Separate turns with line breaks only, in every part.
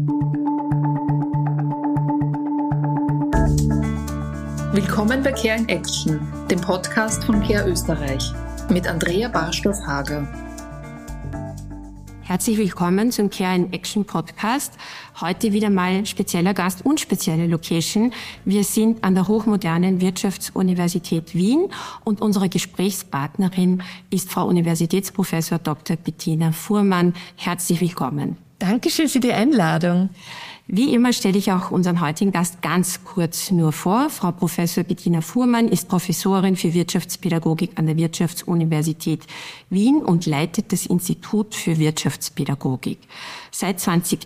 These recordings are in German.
Willkommen bei Care in Action, dem Podcast von Care Österreich, mit Andrea Barstoff-Hager.
Herzlich willkommen zum Care in Action Podcast. Heute wieder mal spezieller Gast und spezielle Location. Wir sind an der hochmodernen Wirtschaftsuniversität Wien und unsere Gesprächspartnerin ist Frau Universitätsprofessor Dr. Bettina Fuhrmann. Herzlich willkommen.
Dankeschön für die Einladung.
Wie immer stelle ich auch unseren heutigen Gast ganz kurz nur vor. Frau Professor Bettina Fuhrmann ist Professorin für Wirtschaftspädagogik an der Wirtschaftsuniversität Wien und leitet das Institut für Wirtschaftspädagogik. Seit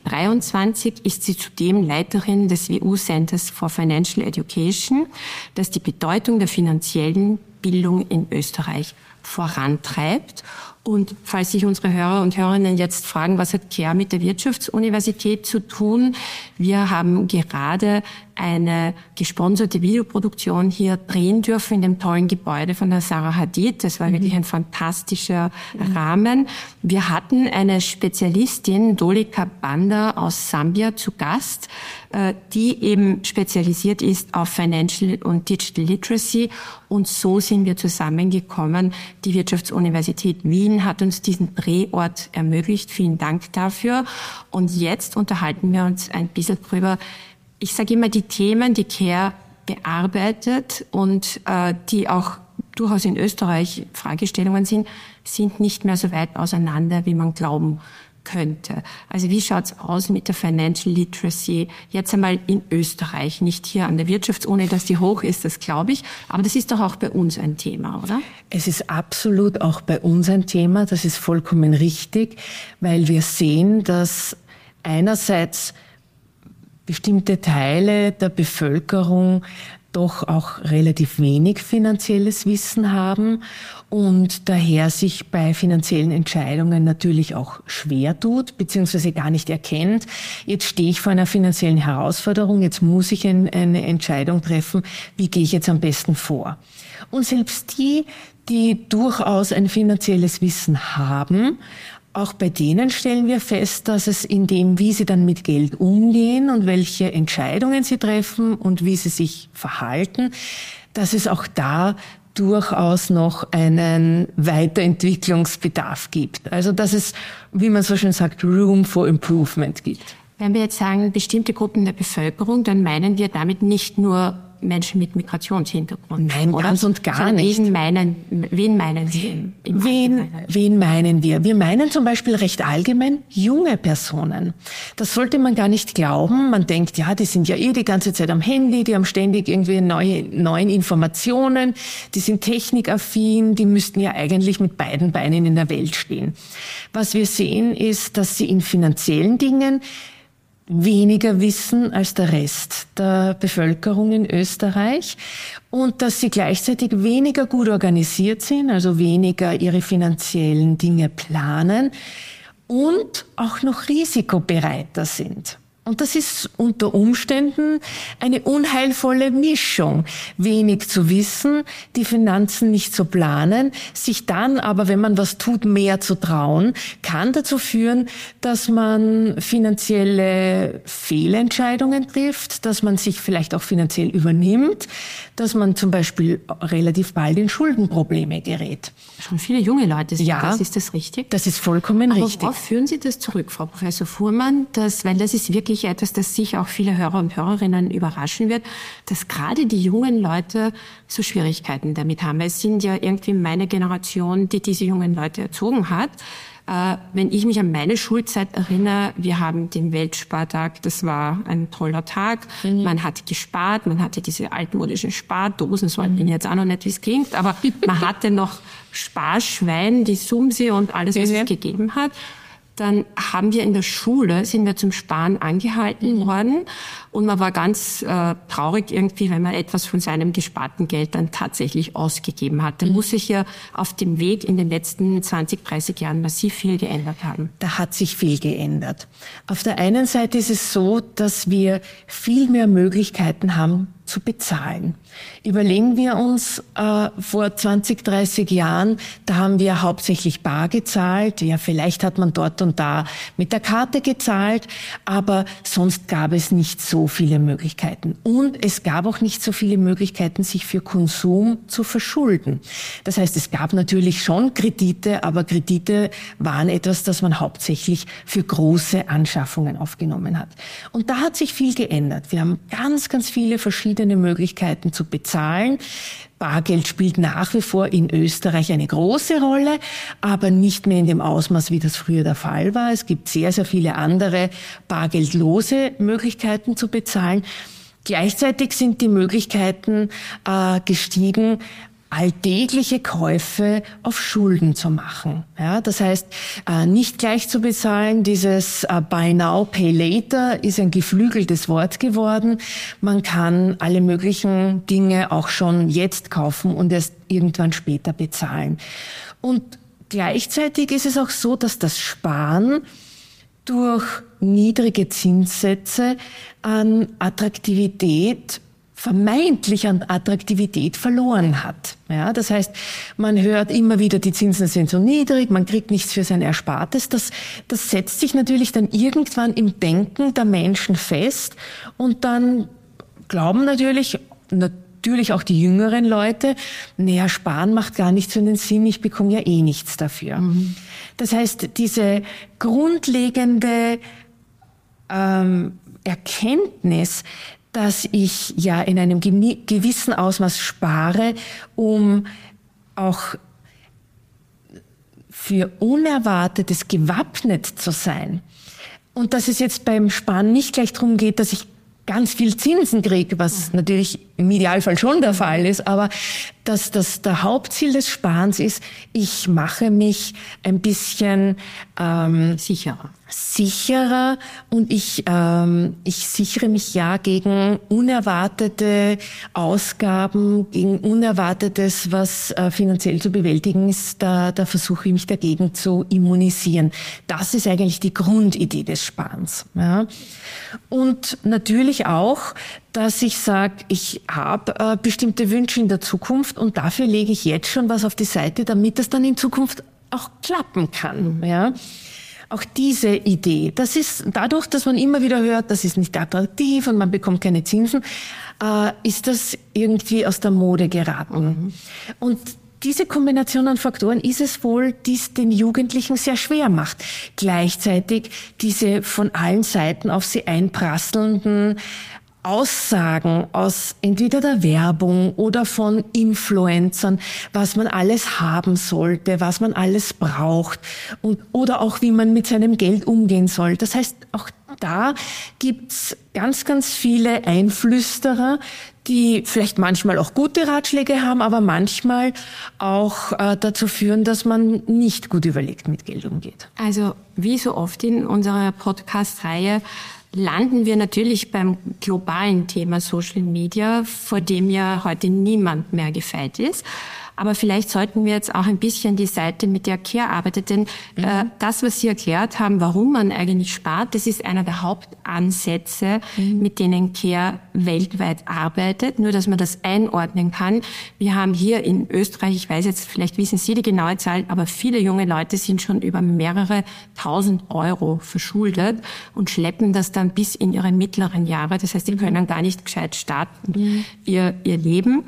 2023 ist sie zudem Leiterin des WU Centers for Financial Education, das die Bedeutung der finanziellen Bildung in Österreich vorantreibt. Und falls sich unsere Hörer und Hörerinnen jetzt fragen, was hat Care mit der Wirtschaftsuniversität zu tun? Wir haben gerade eine gesponserte Videoproduktion hier drehen dürfen in dem tollen Gebäude von der Zaha Hadid. Das war wirklich ein fantastischer Rahmen. Wir hatten eine Spezialistin, Dolika Banda aus Sambia, zu Gast, die eben spezialisiert ist auf Financial und Digital Literacy. Und so sind wir zusammengekommen. Die Wirtschaftsuniversität Wien hat uns diesen Drehort ermöglicht. Vielen Dank dafür. Und jetzt unterhalten wir uns ein bisschen drüber. Ich sage immer, die Themen, die Care bearbeitet und die auch durchaus in Österreich Fragestellungen sind nicht mehr so weit auseinander, wie man glauben könnte. Also wie schaut's aus mit der Financial Literacy jetzt einmal in Österreich? Nicht hier an der Wirtschaftsuni, dass die hoch ist, das glaube ich. Aber das ist doch auch bei uns ein Thema, oder?
Es ist absolut auch bei uns ein Thema. Das ist vollkommen richtig, weil wir sehen, dass einerseits bestimmte Teile der Bevölkerung doch auch relativ wenig finanzielles Wissen haben und daher sich bei finanziellen Entscheidungen natürlich auch schwer tut, beziehungsweise gar nicht erkennt. Jetzt stehe ich vor einer finanziellen Herausforderung, jetzt muss ich eine Entscheidung treffen, wie gehe ich jetzt am besten vor? Und selbst die durchaus ein finanzielles Wissen haben, auch bei denen stellen wir fest, dass es in dem, wie sie dann mit Geld umgehen und welche Entscheidungen sie treffen und wie sie sich verhalten, dass es auch da durchaus noch einen Weiterentwicklungsbedarf gibt. Also dass es, wie man so schön sagt, Room for Improvement gibt.
Wenn wir jetzt sagen, bestimmte Gruppen der Bevölkerung, dann meinen wir damit nicht nur Menschen mit Migrationshintergrund.
Nein, oder? Ganz und gar nicht.
Wen meinen Sie?
Wen meinen wir? Wir meinen zum Beispiel recht allgemein junge Personen. Das sollte man gar nicht glauben. Man denkt, ja, die sind ja die ganze Zeit am Handy, die haben ständig irgendwie neuen Informationen, die sind technikaffin, die müssten ja eigentlich mit beiden Beinen in der Welt stehen. Was wir sehen ist, dass sie in finanziellen Dingen weniger wissen als der Rest der Bevölkerung in Österreich und dass sie gleichzeitig weniger gut organisiert sind, also weniger ihre finanziellen Dinge planen und auch noch risikobereiter sind. Und das ist unter Umständen eine unheilvolle Mischung. Wenig zu wissen, die Finanzen nicht zu planen, sich dann aber, wenn man was tut, mehr zu trauen, kann dazu führen, dass man finanzielle Fehlentscheidungen trifft, dass man sich vielleicht auch finanziell übernimmt, dass man zum Beispiel relativ bald in Schuldenprobleme gerät.
Schon viele junge Leute sind
ja,
das. Ist das richtig?
Das ist vollkommen richtig.
Worauf führen Sie das zurück, Frau Professor Fuhrmann? Weil das ist wirklich etwas, das sicher auch viele Hörer und Hörerinnen überraschen wird, dass gerade die jungen Leute so Schwierigkeiten damit haben. Es sind ja irgendwie meine Generation, die diese jungen Leute erzogen hat. Wenn ich mich an meine Schulzeit erinnere, wir haben den Weltspartag, das war ein toller Tag. Man hat gespart, man hatte diese altmodischen Spardosen, so alt bin ich jetzt auch noch nicht, wie es klingt, aber man hatte noch Sparschwein, die Sumsi und alles, was es gegeben hat. Dann haben wir in der Schule, sind wir zum Sparen angehalten worden und man war ganz traurig irgendwie, wenn man etwas von seinem gesparten Geld dann tatsächlich ausgegeben hat. Da muss sich ja auf dem Weg in den letzten 20, 30 Jahren massiv viel geändert haben.
Da hat sich viel geändert. Auf der einen Seite ist es so, dass wir viel mehr Möglichkeiten haben, zu bezahlen. Überlegen wir uns, vor 20, 30 Jahren, da haben wir hauptsächlich bar gezahlt. Ja, vielleicht hat man dort und da mit der Karte gezahlt, aber sonst gab es nicht so viele Möglichkeiten. Und es gab auch nicht so viele Möglichkeiten, sich für Konsum zu verschulden. Das heißt, es gab natürlich schon Kredite, aber Kredite waren etwas, das man hauptsächlich für große Anschaffungen aufgenommen hat. Und da hat sich viel geändert. Wir haben ganz, ganz viele verschiedene Möglichkeiten zu bezahlen. Bargeld spielt nach wie vor in Österreich eine große Rolle, aber nicht mehr in dem Ausmaß, wie das früher der Fall war. Es gibt sehr, sehr viele andere bargeldlose Möglichkeiten zu bezahlen. Gleichzeitig sind die Möglichkeiten gestiegen, alltägliche Käufe auf Schulden zu machen. Ja, das heißt, nicht gleich zu bezahlen. Dieses Buy Now, Pay Later ist ein geflügeltes Wort geworden. Man kann alle möglichen Dinge auch schon jetzt kaufen und erst irgendwann später bezahlen. Und gleichzeitig ist es auch so, dass das Sparen durch niedrige Zinssätze an Attraktivität vermeintlich an Attraktivität verloren hat. Ja, das heißt, man hört immer wieder, die Zinsen sind so niedrig, man kriegt nichts für sein Erspartes. Das setzt sich natürlich dann irgendwann im Denken der Menschen fest und dann glauben natürlich auch die jüngeren Leute, naja, sparen macht gar nichts für den Sinn, ich bekomme ja eh nichts dafür. Mhm. Das heißt, diese grundlegende Erkenntnis, dass ich ja in einem gewissen Ausmaß spare, um auch für Unerwartetes gewappnet zu sein. Und dass es jetzt beim Sparen nicht gleich darum geht, dass ich ganz viel Zinsen kriege, was natürlich im Idealfall schon der Fall ist, aber dass das der Hauptziel des Sparens ist, ich mache mich ein bisschen sicherer und ich sichere mich ja gegen unerwartete Ausgaben, gegen Unerwartetes, was finanziell zu bewältigen ist. Da versuche ich mich dagegen zu immunisieren. Das ist eigentlich die Grundidee des Sparens. Ja. Und natürlich auch, dass ich sage, ich habe bestimmte Wünsche in der Zukunft und dafür lege ich jetzt schon was auf die Seite, damit es dann in Zukunft auch klappen kann. Ja. Auch diese Idee, das ist dadurch, dass man immer wieder hört, das ist nicht attraktiv und man bekommt keine Zinsen, ist das irgendwie aus der Mode geraten. Mhm. Und diese Kombination an Faktoren ist es wohl, die es den Jugendlichen sehr schwer macht. Gleichzeitig diese von allen Seiten auf sie einprasselnden Aussagen aus entweder der Werbung oder von Influencern, was man alles haben sollte, was man alles braucht oder auch wie man mit seinem Geld umgehen soll. Das heißt, auch da gibt's ganz, ganz viele Einflüsterer, die vielleicht manchmal auch gute Ratschläge haben, aber manchmal auch dazu führen, dass man nicht gut überlegt mit Geld umgeht.
Also wie so oft in unserer Podcast-Reihe landen wir natürlich beim globalen Thema Social Media, vor dem ja heute niemand mehr gefeit ist. Aber vielleicht sollten wir jetzt auch ein bisschen die Seite, mit der CARE arbeitet, denn das, was Sie erklärt haben, warum man eigentlich spart, das ist einer der Hauptansätze, mit denen CARE weltweit arbeitet. Nur, dass man das einordnen kann. Wir haben hier in Österreich, ich weiß jetzt, vielleicht wissen Sie die genaue Zahl, aber viele junge Leute sind schon über mehrere 1.000 Euro verschuldet und schleppen das dann bis in ihre mittleren Jahre. Das heißt, die können gar nicht gescheit starten, ihr Leben.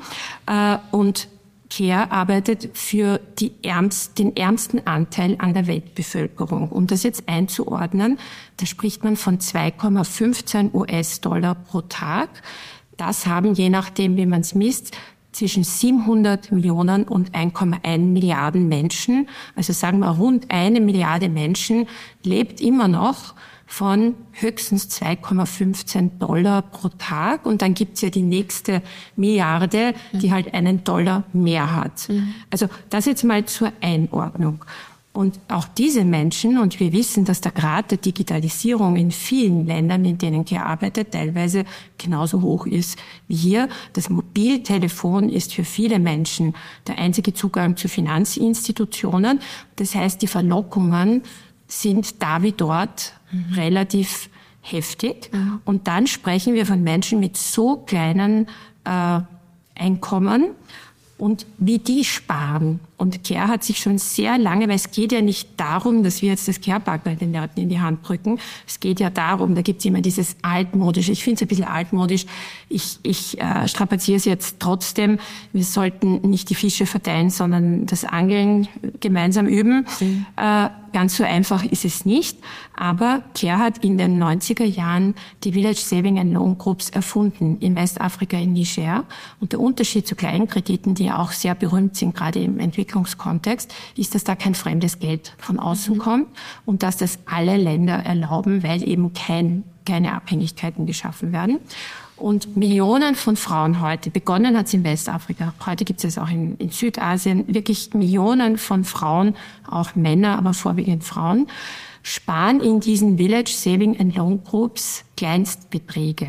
Und CARE arbeitet für den ärmsten Anteil an der Weltbevölkerung. Um das jetzt einzuordnen, da spricht man von 2,15 US-Dollar pro Tag. Das haben, je nachdem, wie man es misst, zwischen 700 Millionen und 1,1 Milliarden Menschen. Also sagen wir, rund 1 Milliarde Menschen lebt immer noch von höchstens 2,15 Dollar pro Tag. Und dann gibt's ja die nächste Milliarde, die halt $1 mehr hat. Also das jetzt mal zur Einordnung. Und auch diese Menschen, und wir wissen, dass der Grad der Digitalisierung in vielen Ländern, in denen CARE arbeitet, teilweise genauso hoch ist wie hier. Das Mobiltelefon ist für viele Menschen der einzige Zugang zu Finanzinstitutionen. Das heißt, die Verlockungen sind da wie dort relativ heftig. Und dann sprechen wir von Menschen mit so kleinen Einkommen und wie die sparen. Und Care hat sich schon sehr lange, weil es geht ja nicht darum, dass wir jetzt das Care-Pack bei den Leuten in die Hand drücken. Es geht ja darum, da gibt es immer dieses altmodische, ich finde es ein bisschen altmodisch, ich strapaziere es jetzt trotzdem, wir sollten nicht die Fische verteilen, sondern das Angeln gemeinsam üben. Ganz so einfach ist es nicht, aber Care hat in den 90er Jahren die Village Saving and Loan Groups erfunden, in Westafrika, in Niger. Und der Unterschied zu Kleinkrediten, die ja auch sehr berühmt sind, gerade im Entwicklungskontext, ist, dass da kein fremdes Geld von außen kommt und dass das alle Länder erlauben, weil eben keine Abhängigkeiten geschaffen werden. Und Millionen von Frauen heute, begonnen hat es in Westafrika, heute gibt es auch in Südasien, wirklich Millionen von Frauen, auch Männer, aber vorwiegend Frauen, sparen in diesen Village Saving and Loan Groups Kleinstbeträge.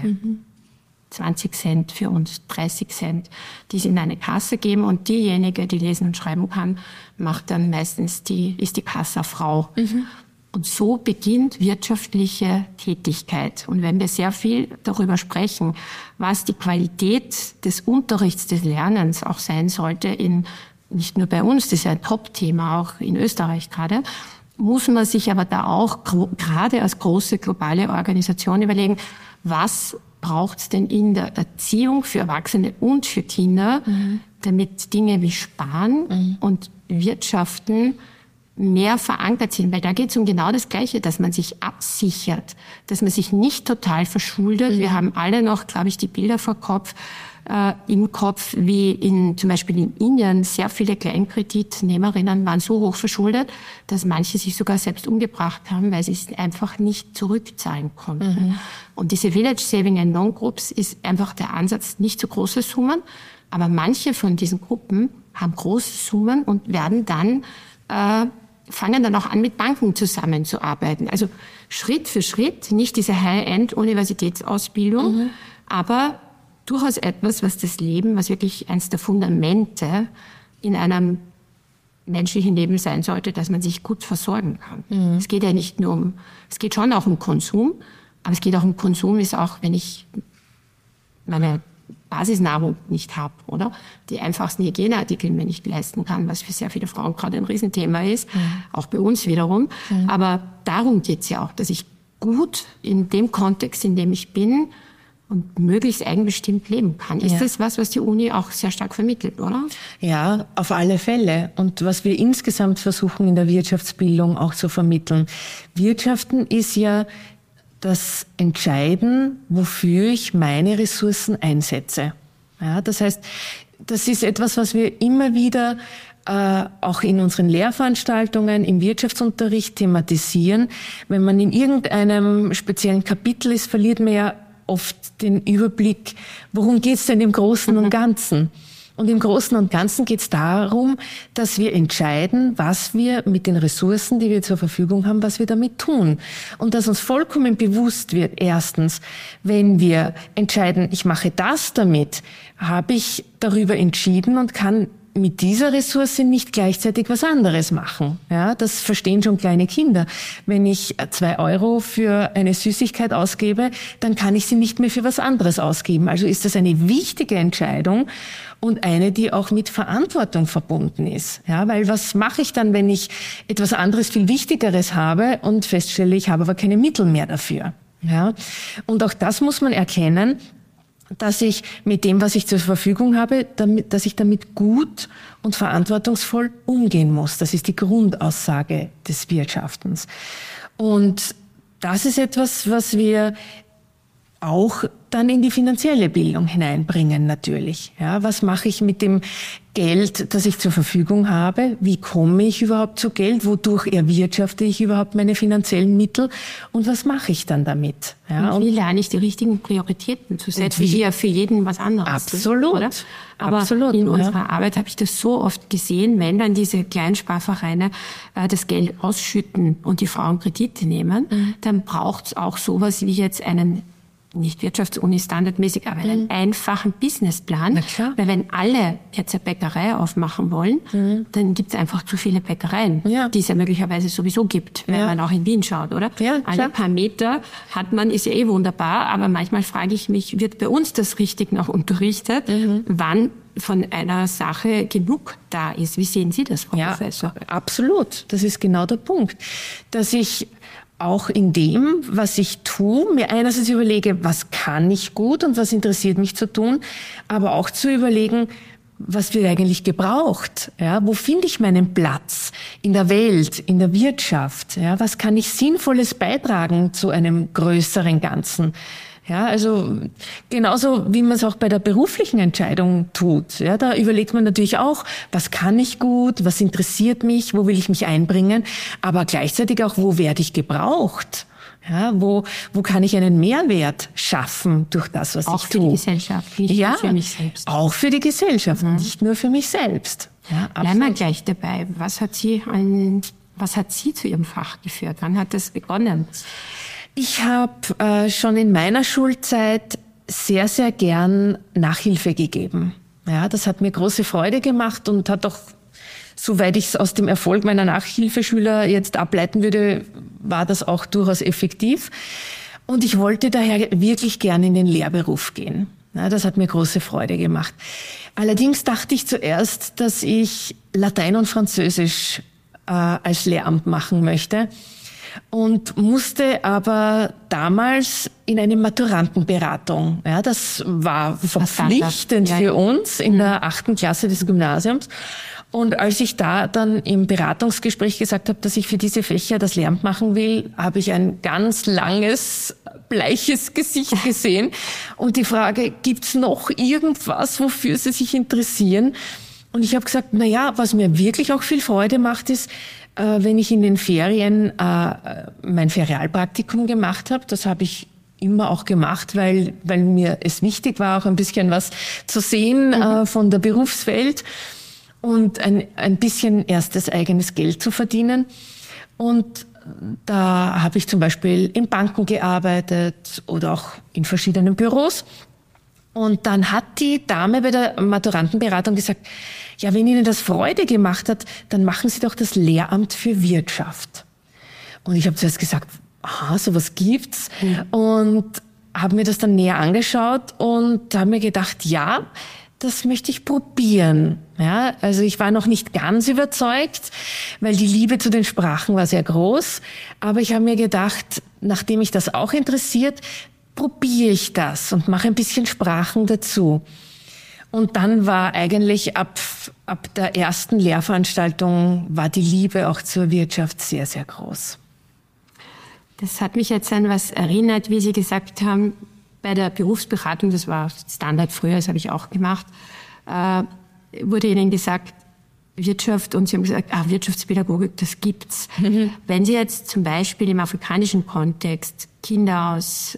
20 Cent für uns, 30 Cent, die sie in eine Kasse geben und diejenige, die lesen und schreiben kann, macht dann meistens ist die Kassafrau. Und so beginnt wirtschaftliche Tätigkeit. Und wenn wir sehr viel darüber sprechen, was die Qualität des Unterrichts, des Lernens auch sein sollte, nicht nur bei uns, das ist ja ein Top-Thema, auch in Österreich gerade, muss man sich aber da auch gerade als große globale Organisation überlegen, was braucht es denn in der Erziehung für Erwachsene und für Kinder, damit Dinge wie Sparen und Wirtschaften mehr verankert sind, weil da geht es um genau das Gleiche, dass man sich absichert, dass man sich nicht total verschuldet. Wir haben alle noch, glaube ich, die Bilder im Kopf, wie zum Beispiel in Indien sehr viele Kleinkreditnehmerinnen waren so hoch verschuldet, dass manche sich sogar selbst umgebracht haben, weil sie es einfach nicht zurückzahlen konnten. Und diese Village Saving and Loan Groups ist einfach der Ansatz, nicht so große Summen, aber manche von diesen Gruppen haben große Summen und werden dann fangen dann auch an, mit Banken zusammenzuarbeiten. Also Schritt für Schritt, nicht diese High-End-Universitätsausbildung, aber durchaus etwas, was das Leben, was wirklich eines der Fundamente in einem menschlichen Leben sein sollte, dass man sich gut versorgen kann. Es geht ja nicht nur es geht schon auch um Konsum, aber es geht auch um Konsum, ist auch, wenn ich meine Basisnahrung nicht habe, oder? Die einfachsten Hygieneartikel mir nicht leisten kann, was für sehr viele Frauen gerade ein Riesenthema ist, auch bei uns wiederum. Aber darum geht's ja auch, dass ich gut in dem Kontext, in dem ich bin und möglichst eigenbestimmt leben kann. Ist das was die Uni auch sehr stark vermittelt, oder? Ja, auf alle Fälle. Und was wir insgesamt versuchen in der Wirtschaftsbildung auch zu vermitteln. Wirtschaften ist ja das Entscheiden, wofür ich meine Ressourcen einsetze. Ja, das heißt, das ist etwas, was wir immer wieder auch in unseren Lehrveranstaltungen, im Wirtschaftsunterricht thematisieren. Wenn man in irgendeinem speziellen Kapitel ist, verliert man ja oft den Überblick, worum geht's denn im Großen und Ganzen? Und im Großen und Ganzen geht es darum, dass wir entscheiden, was wir mit den Ressourcen, die wir zur Verfügung haben, was wir damit tun. Und dass uns vollkommen bewusst wird, erstens, wenn wir entscheiden, ich mache das damit, habe ich darüber entschieden und kann mit dieser Ressource nicht gleichzeitig was anderes machen. Ja, das verstehen schon kleine Kinder. Wenn ich 2 Euro für eine Süßigkeit ausgebe, dann kann ich sie nicht mehr für was anderes ausgeben. Also ist das eine wichtige Entscheidung und eine, die auch mit Verantwortung verbunden ist. Ja, weil was mache ich dann, wenn ich etwas anderes, viel Wichtigeres habe und feststelle, ich habe aber keine Mittel mehr dafür? Ja, und auch das muss man erkennen, dass ich mit dem, was ich zur Verfügung habe, dass ich damit gut und verantwortungsvoll umgehen muss. Das ist die Grundaussage des Wirtschaftens. Und das ist etwas, was wir auch dann in die finanzielle Bildung hineinbringen natürlich. Ja, was mache ich mit dem Geld, das ich zur Verfügung habe? Wie komme ich überhaupt zu Geld? Wodurch erwirtschafte ich überhaupt meine finanziellen Mittel? Und was mache ich dann damit? Ja, und wie lerne ich die richtigen Prioritäten zu setzen? Wie ja für jeden was anderes. Absolut. Oder? Aber absolut, in unserer Arbeit habe ich das so oft gesehen, wenn dann diese kleinen Sparvereine das Geld ausschütten und die Frauen Kredite nehmen, dann braucht es auch sowas wie jetzt einen nicht Wirtschaftsuni standardmäßig, aber einen einfachen Businessplan. Weil wenn alle jetzt eine Bäckerei aufmachen wollen, dann gibt es einfach zu viele Bäckereien, die es ja möglicherweise sowieso gibt, wenn man auch in Wien schaut, oder?
Ja,
alle paar Meter hat man, ist ja eh wunderbar, aber manchmal frage ich mich, wird bei uns das richtig noch unterrichtet, wann von einer Sache genug da ist? Wie sehen Sie das, Frau Professor?
Absolut. Das ist genau der Punkt, dass ich auch in dem, was ich tue, mir einerseits überlege, was kann ich gut und was interessiert mich zu tun, aber auch zu überlegen, was wird eigentlich gebraucht? Ja, wo finde ich meinen Platz in der Welt, in der Wirtschaft? Ja, was kann ich Sinnvolles beitragen zu einem größeren Ganzen? Ja, also genauso wie man es auch bei der beruflichen Entscheidung tut. Ja, da überlegt man natürlich auch, was kann ich gut, was interessiert mich, wo will ich mich einbringen, aber gleichzeitig auch, wo werde ich gebraucht? Ja, wo kann ich einen Mehrwert schaffen durch das, was
auch
ich tue?
Auch für die Gesellschaft, nicht nur für mich selbst.
Auch für die Gesellschaft, nicht nur für mich selbst. Ja,
bleiben wir gleich dabei. Was hat Sie zu Ihrem Fach geführt? Wann hat das begonnen?
Ich habe schon in meiner Schulzeit sehr, sehr gern Nachhilfe gegeben. Ja, das hat mir große Freude gemacht und hat auch, soweit ich es aus dem Erfolg meiner Nachhilfeschüler jetzt ableiten würde, war das auch durchaus effektiv. Und ich wollte daher wirklich gern in den Lehrberuf gehen. Ja, das hat mir große Freude gemacht. Allerdings dachte ich zuerst, dass ich Latein und Französisch als Lehramt machen möchte. Und musste aber damals in eine Maturantenberatung. Ja, das war verpflichtend für uns in der 8. Klasse des Gymnasiums. Und als ich da dann im Beratungsgespräch gesagt habe, dass ich für diese Fächer das Lehramt machen will, habe ich ein ganz langes, bleiches Gesicht gesehen. Und die Frage, gibt's noch irgendwas, wofür Sie sich interessieren? Und ich habe gesagt, was mir wirklich auch viel Freude macht, ist, wenn ich in den Ferien mein Ferialpraktikum gemacht habe. Das habe ich immer auch gemacht, weil mir es wichtig war, auch ein bisschen was zu sehen von der Berufswelt und ein bisschen erstes eigenes Geld zu verdienen. Und da habe ich zum Beispiel in Banken gearbeitet oder auch in verschiedenen Büros. Und dann hat die Dame bei der Maturantenberatung gesagt, ja, wenn Ihnen das Freude gemacht hat, dann machen Sie doch das Lehramt für Wirtschaft. Und ich habe zuerst gesagt, sowas gibt's. Und habe mir das dann näher angeschaut und habe mir gedacht, ja, das möchte ich probieren. Ja, also ich war noch nicht ganz überzeugt, weil die Liebe zu den Sprachen war sehr groß. Aber ich habe mir gedacht, nachdem mich das auch interessiert, probiere ich das und mache ein bisschen Sprachen dazu. Und dann war eigentlich ab der ersten Lehrveranstaltung war die Liebe auch zur Wirtschaft sehr, sehr groß.
Das hat mich jetzt an was erinnert, wie Sie gesagt haben, bei der Berufsberatung, das war Standard früher, das habe ich auch gemacht, wurde Ihnen gesagt, Wirtschaft, und Sie haben gesagt, Wirtschaftspädagogik, das gibt's. Wenn Sie jetzt zum Beispiel im afrikanischen Kontext Kinder aus,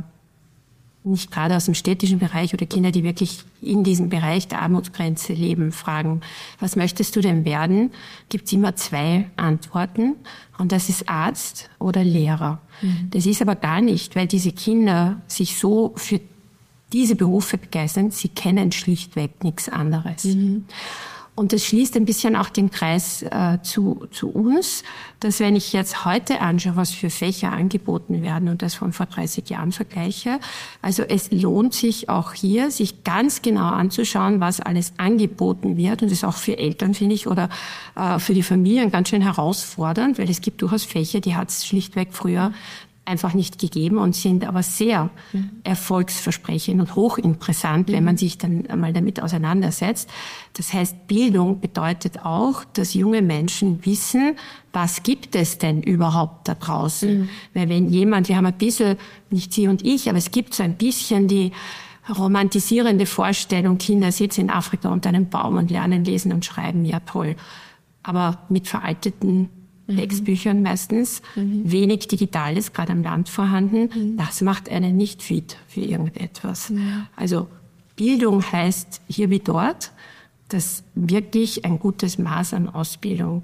nicht gerade aus dem städtischen Bereich oder Kinder, die wirklich in diesem Bereich der Armutsgrenze leben, fragen, was möchtest du denn werden? Gibt es immer 2 Antworten, und das ist Arzt oder Lehrer. Das ist aber gar nicht, weil diese Kinder sich so für diese Berufe begeistern, sie kennen schlichtweg nichts anderes. Und das schließt ein bisschen auch den Kreis zu uns, dass wenn ich jetzt heute anschaue, was für Fächer angeboten werden und das von vor 30 Jahren vergleiche, also es lohnt sich auch hier, sich ganz genau anzuschauen, was alles angeboten wird, und das ist auch für Eltern, finde ich, oder für die Familien ganz schön herausfordernd, weil es gibt durchaus Fächer, die hat es schlichtweg früher einfach nicht gegeben und sind aber sehr erfolgsversprechend und hochinteressant, wenn man sich dann einmal damit auseinandersetzt. Das heißt, Bildung bedeutet auch, dass junge Menschen wissen, was gibt es denn überhaupt da draußen? Weil wenn jemand, wir haben ein bisschen, nicht Sie und ich, aber es gibt so ein bisschen die romantisierende Vorstellung, Kinder sitzen in Afrika unter einem Baum und lernen lesen und schreiben, ja toll. Aber mit veralteten Textbüchern meistens, wenig Digitales, gerade am Land vorhanden. Das macht einen nicht fit für irgendetwas. Also Bildung heißt hier wie dort, dass wirklich ein gutes Maß an Ausbildung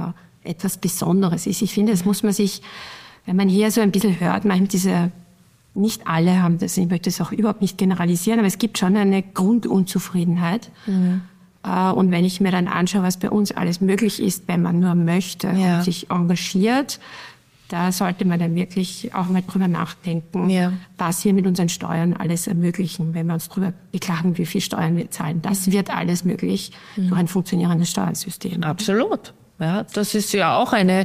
etwas Besonderes ist. Ich finde, das muss man sich, wenn man hier so ein bisschen hört, manchmal diese Nicht alle haben das, ich möchte das auch überhaupt nicht generalisieren, aber es gibt schon eine Grundunzufriedenheit. Mhm. Und wenn ich mir dann anschaue, was bei uns alles möglich ist, wenn man nur möchte und sich engagiert, da sollte man dann wirklich auch mal drüber nachdenken, was wir mit unseren Steuern alles ermöglichen, wenn wir uns drüber beklagen, wie viel Steuern wir zahlen. Das wird alles möglich durch ein funktionierendes Steuersystem.
Absolut. Ja, das ist ja auch eine,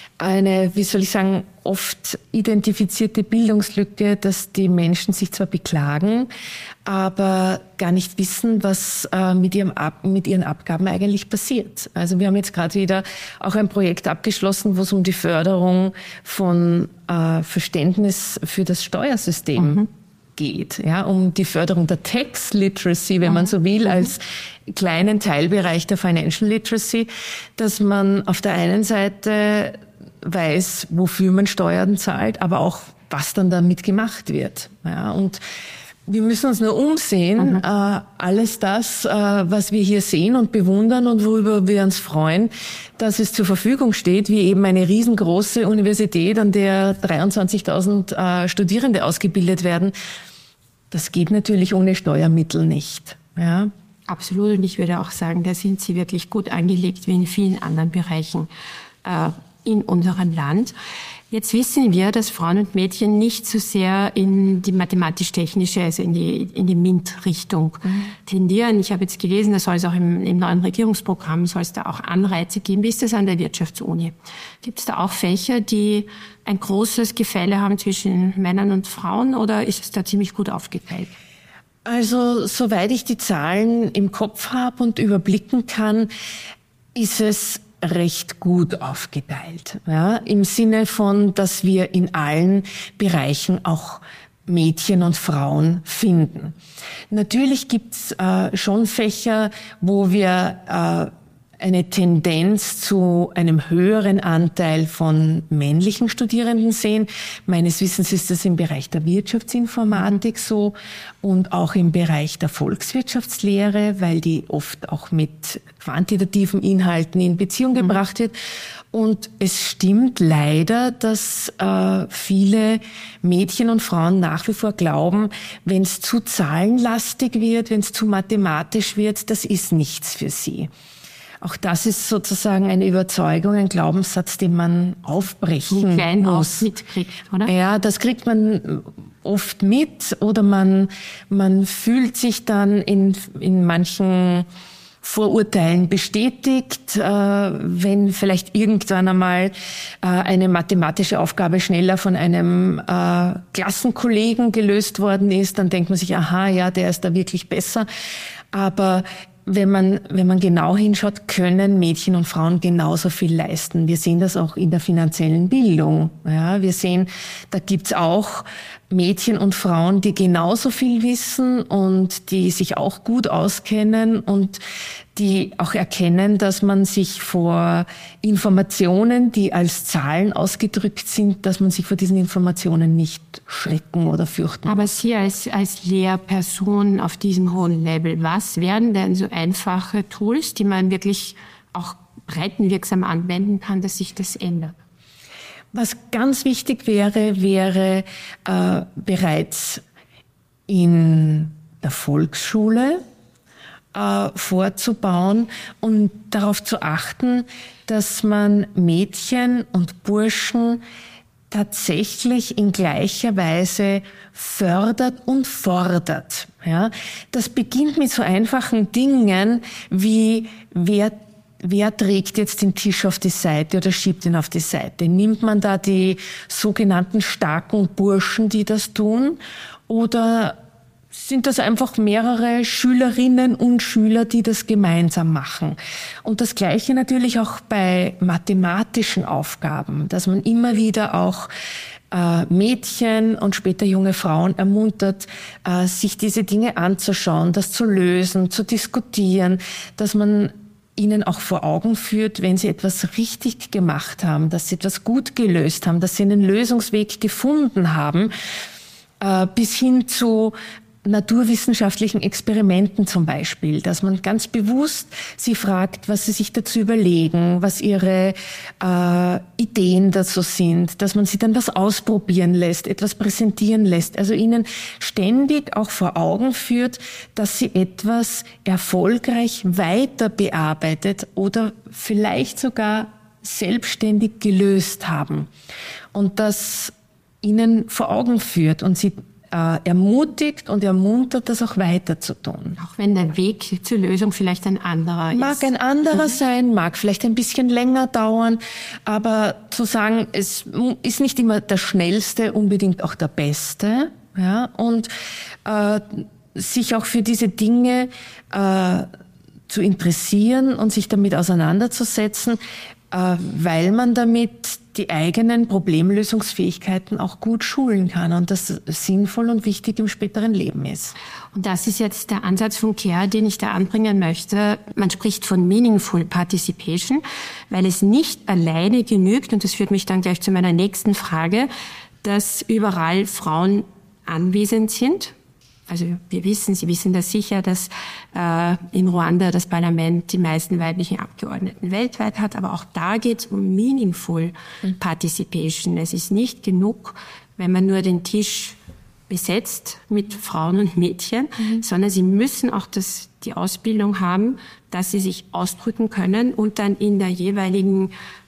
wie soll ich sagen, oft identifizierte Bildungslücke, dass die Menschen sich zwar beklagen, aber gar nicht wissen, was mit ihren Abgaben eigentlich passiert. Also wir haben jetzt gerade wieder auch ein Projekt abgeschlossen, wo es um die Förderung von Verständnis für das Steuersystem geht, ja, um die Förderung der Tax Literacy, wenn man so will, als kleinen Teilbereich der Financial Literacy, dass man auf der einen Seite weiß, wofür man Steuern zahlt, aber auch, was dann damit gemacht wird. Ja, und wir müssen uns nur umsehen. Alles das, was wir hier sehen und bewundern und worüber wir uns freuen, dass es zur Verfügung steht, wie eben eine riesengroße Universität, an der 23.000 Studierende ausgebildet werden. Das geht natürlich ohne Steuermittel nicht. Ja.
Absolut. Und ich würde auch sagen, da sind Sie wirklich gut angelegt, wie in vielen anderen Bereichen in unserem Land. Jetzt wissen wir, dass Frauen und Mädchen nicht so sehr in die mathematisch-technische, also in die MINT-Richtung tendieren. Ich habe jetzt gelesen, da soll es auch im neuen Regierungsprogramm, soll es da auch Anreize geben. Wie ist das an der Wirtschaftsuni? Gibt es da auch Fächer, die ein großes Gefälle haben zwischen Männern und Frauen, oder ist es da ziemlich gut aufgeteilt?
Also, soweit ich die Zahlen im Kopf habe und überblicken kann, ist es recht gut aufgeteilt. Ja, im Sinne von, dass wir in allen Bereichen auch Mädchen und Frauen finden. Natürlich gibt's schon Fächer, wo wir eine Tendenz zu einem höheren Anteil von männlichen Studierenden sehen. Meines Wissens ist das im Bereich der Wirtschaftsinformatik so und auch im Bereich der Volkswirtschaftslehre, weil die oft auch mit quantitativen Inhalten in Beziehung gebracht wird. Und es stimmt leider, dass viele Mädchen und Frauen nach wie vor glauben, wenn es zu zahlenlastig wird, wenn es zu mathematisch wird, das ist nichts für sie. Auch das ist sozusagen eine Überzeugung, ein Glaubenssatz, den man aufbrechen
klein
muss.
Mitkriegt, oder?
Ja, das kriegt man oft mit, oder man fühlt sich dann in manchen Vorurteilen bestätigt, wenn vielleicht irgendwann einmal eine mathematische Aufgabe schneller von einem Klassenkollegen gelöst worden ist, dann denkt man sich, aha, ja, der ist da wirklich besser. Aber wenn man genau hinschaut, können Mädchen und Frauen genauso viel leisten. Wir sehen das auch in der finanziellen Bildung. Ja, wir sehen, da gibt's auch Mädchen und Frauen, die genauso viel wissen und die sich auch gut auskennen und die auch erkennen, dass man sich vor Informationen, die als Zahlen ausgedrückt sind, dass man sich vor diesen Informationen nicht schrecken oder fürchten.
Aber Sie als Lehrperson auf diesem hohen Level, was wären denn so einfache Tools, die man wirklich auch breitenwirksam anwenden kann, dass sich das ändert?
Was ganz wichtig wäre bereits in der Volksschule vorzubauen und darauf zu achten, dass man Mädchen und Burschen tatsächlich in gleicher Weise fördert und fordert. Ja, das beginnt mit so einfachen Dingen wie wer trägt jetzt den Tisch auf die Seite oder schiebt ihn auf die Seite? Nimmt man da die sogenannten starken Burschen, die das tun? Oder sind das einfach mehrere Schülerinnen und Schüler, die das gemeinsam machen? Und das Gleiche natürlich auch bei mathematischen Aufgaben, dass man immer wieder auch Mädchen und später junge Frauen ermuntert, sich diese Dinge anzuschauen, das zu lösen, zu diskutieren, dass man ihnen auch vor Augen führt, wenn sie etwas richtig gemacht haben, dass sie etwas gut gelöst haben, dass sie einen Lösungsweg gefunden haben, bis hin zu naturwissenschaftlichen Experimenten zum Beispiel, dass man ganz bewusst sie fragt, was sie sich dazu überlegen, was ihre Ideen dazu sind, dass man sie dann was ausprobieren lässt, etwas präsentieren lässt, also ihnen ständig auch vor Augen führt, dass sie etwas erfolgreich weiter bearbeitet oder vielleicht sogar selbstständig gelöst haben und das ihnen vor Augen führt und sie ermutigt und ermuntert, das auch weiter zu tun.
Auch wenn der Weg zur Lösung vielleicht ein anderer ist.
Mag ein anderer sein, mag vielleicht ein bisschen länger dauern, aber zu sagen, es ist nicht immer der Schnellste, unbedingt auch der Beste, ja, und sich auch für diese Dinge zu interessieren und sich damit auseinanderzusetzen, weil man damit die eigenen Problemlösungsfähigkeiten auch gut schulen kann und das sinnvoll und wichtig im späteren Leben ist.
Und das ist jetzt der Ansatz von CARE, den ich da anbringen möchte. Man spricht von Meaningful Participation, weil es nicht alleine genügt, und das führt mich dann gleich zu meiner nächsten Frage, dass überall Frauen anwesend sind. Also Sie wissen das sicher, dass in Ruanda das Parlament die meisten weiblichen Abgeordneten weltweit hat, aber auch da geht es um Meaningful Participation. Es ist nicht genug, wenn man nur den Tisch besetzt mit Frauen und Mädchen, sondern sie müssen auch die Ausbildung haben, dass sie sich ausdrücken können und dann im jeweiligen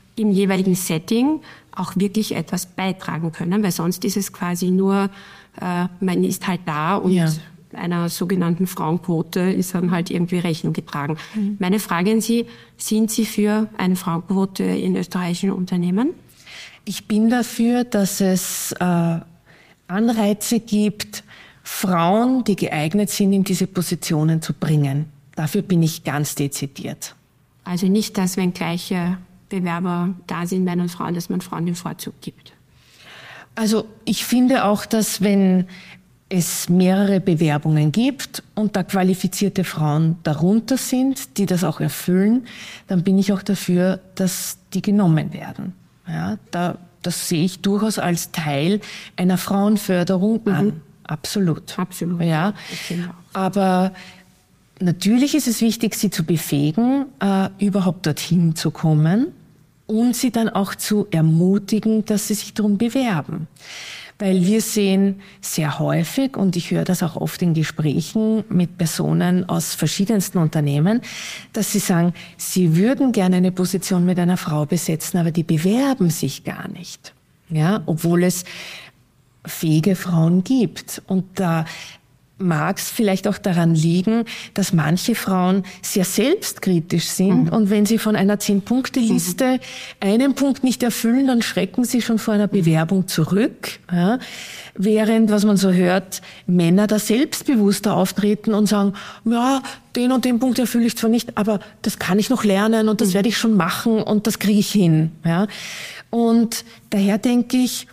Setting auch wirklich etwas beitragen können, weil sonst ist es quasi nur, man ist halt da und einer sogenannten Frauenquote ist dann halt irgendwie Rechnung getragen. Meine Frage an Sie, sind Sie für eine Frauenquote in österreichischen Unternehmen?
Ich bin dafür, dass es Anreize gibt, Frauen, die geeignet sind, in diese Positionen zu bringen. Dafür bin ich ganz dezidiert.
Also nicht, dass wenn gleiche Bewerber da sind, Männer und Frauen, dass man Frauen den Vorzug gibt.
Also ich finde auch, dass wenn es mehrere Bewerbungen gibt und da qualifizierte Frauen darunter sind, die das auch erfüllen, dann bin ich auch dafür, dass die genommen werden. Ja, das sehe ich durchaus als Teil einer Frauenförderung an. Absolut.
Absolut.
Ja, aber natürlich ist es wichtig, sie zu befähigen, überhaupt dorthin zu kommen. Und sie dann auch zu ermutigen, dass sie sich darum bewerben. Weil wir sehen sehr häufig, und ich höre das auch oft in Gesprächen mit Personen aus verschiedensten Unternehmen, dass sie sagen, sie würden gerne eine Position mit einer Frau besetzen, aber die bewerben sich gar nicht. Ja, obwohl es fähige Frauen gibt. Und da mag es vielleicht auch daran liegen, dass manche Frauen sehr selbstkritisch sind und wenn sie von einer 10-Punkte-Liste einen Punkt nicht erfüllen, dann schrecken sie schon vor einer Bewerbung zurück. Ja? Während, was man so hört, Männer da selbstbewusster auftreten und sagen, ja, den und den Punkt erfülle ich zwar nicht, aber das kann ich noch lernen und das werde ich schon machen und das kriege ich hin. Ja? Und daher denke ich,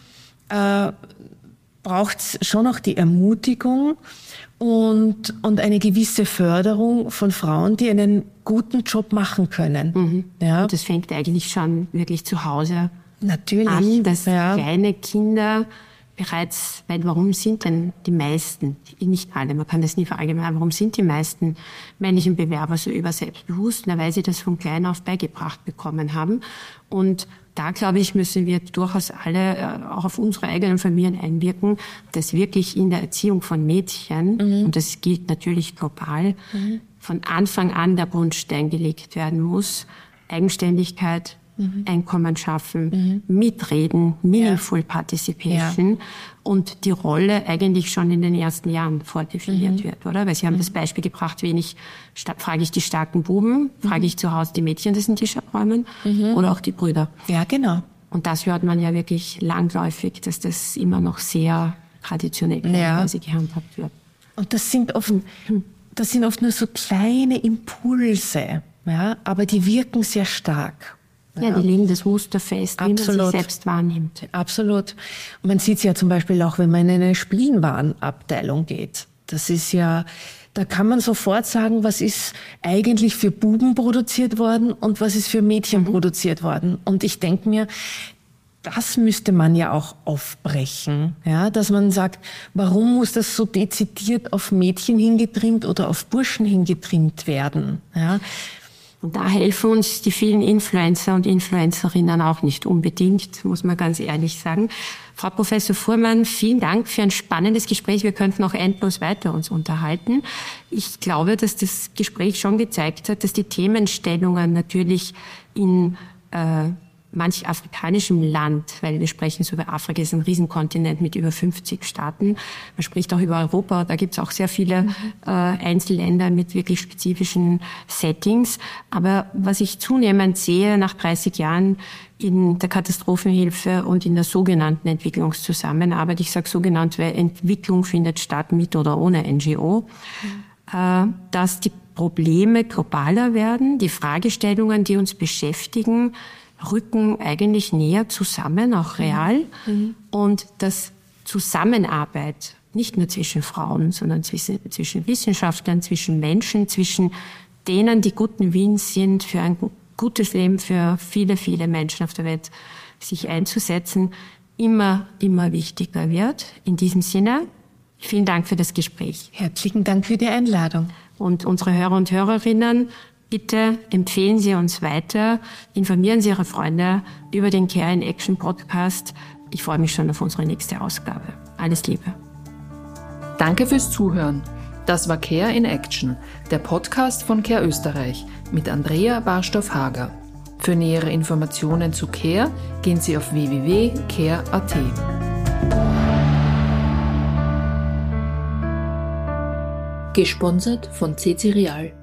braucht es schon auch die Ermutigung und eine gewisse Förderung von Frauen, die einen guten Job machen können. Ja.
Und das fängt eigentlich schon wirklich zu Hause
natürlich
an, dass kleine Kinder bereits, weil warum sind denn die meisten, nicht alle, man kann das nie verallgemeinern, warum sind die meisten männlichen Bewerber so überselbstbewusst? Na, weil sie das von klein auf beigebracht bekommen haben. Und da, glaube ich, müssen wir durchaus alle auch auf unsere eigenen Familien einwirken, dass wirklich in der Erziehung von Mädchen, und das gilt natürlich global, von Anfang an der Grundstein gelegt werden muss, Eigenständigkeit, Einkommen schaffen, mitreden, meaningful participation und die Rolle eigentlich schon in den ersten Jahren vordefiniert wird, oder? Weil Sie haben das Beispiel gebracht, frage ich die starken Buben, frage ich zu Hause die Mädchen, die den Tisch abräumen, oder auch die Brüder.
Ja, genau.
Und das hört man ja wirklich langläufig, dass das immer noch sehr traditionell gehandhabt wird.
Und das sind oft nur so kleine Impulse, ja, aber die wirken sehr stark.
Ja, die legen das Muster fest, wie man sich selbst wahrnimmt.
Absolut. Und man sieht es ja zum Beispiel auch, wenn man in eine Spielenwarenabteilung geht. Das ist ja, da kann man sofort sagen, was ist eigentlich für Buben produziert worden und was ist für Mädchen produziert worden. Und ich denke mir, das müsste man ja auch aufbrechen, ja, dass man sagt, warum muss das so dezidiert auf Mädchen hingetrimmt oder auf Burschen hingetrimmt werden, ja?
Und da helfen uns die vielen Influencer und Influencerinnen auch nicht unbedingt, muss man ganz ehrlich sagen. Frau Professor Fuhrmann, vielen Dank für ein spannendes Gespräch. Wir könnten auch endlos weiter uns unterhalten. Ich glaube, dass das Gespräch schon gezeigt hat, dass die Themenstellungen natürlich in manch afrikanischem Land, weil wir sprechen so über Afrika, ist ein Riesenkontinent mit über 50 Staaten. Man spricht auch über Europa, da gibt es auch sehr viele Einzelländer mit wirklich spezifischen Settings. Aber was ich zunehmend sehe nach 30 Jahren in der Katastrophenhilfe und in der sogenannten Entwicklungszusammenarbeit, ich sage sogenannt, weil Entwicklung findet statt mit oder ohne NGO, dass die Probleme globaler werden, die Fragestellungen, die uns beschäftigen, rücken eigentlich näher zusammen, auch real. Und dass Zusammenarbeit nicht nur zwischen Frauen, sondern zwischen Wissenschaftlern, zwischen Menschen, zwischen denen, die guten Willens sind, für ein gutes Leben für viele, viele Menschen auf der Welt sich einzusetzen, immer wichtiger wird. In diesem Sinne, vielen Dank für das Gespräch.
Herzlichen Dank für die Einladung.
Und unsere Hörer und Hörerinnen, bitte empfehlen Sie uns weiter, informieren Sie Ihre Freunde über den Care in Action Podcast. Ich freue mich schon auf unsere nächste Ausgabe. Alles Liebe.
Danke fürs Zuhören. Das war Care in Action, der Podcast von Care Österreich mit Andrea Barstoff-Hager. Für nähere Informationen zu Care gehen Sie auf www.care.at. Gesponsert von CC Real.